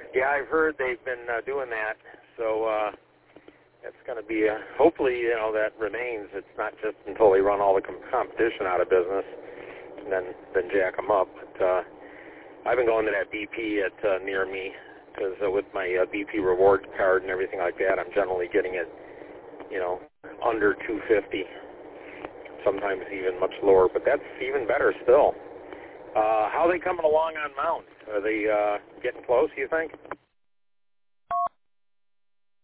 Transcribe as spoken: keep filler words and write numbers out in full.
Yeah, I've heard they've been uh, doing that. So uh, it's going to be, uh, hopefully, you know, that remains. It's not just until they run all the com- competition out of business and then, then jack them up. But uh, I've been going to that B P at uh, near me because uh, with my uh, B P reward card and everything like that, I'm generally getting it, you know, under two fifty, sometimes even much lower. But that's even better still. Uh, how are they coming along on Mount? Are they uh, getting close, you think?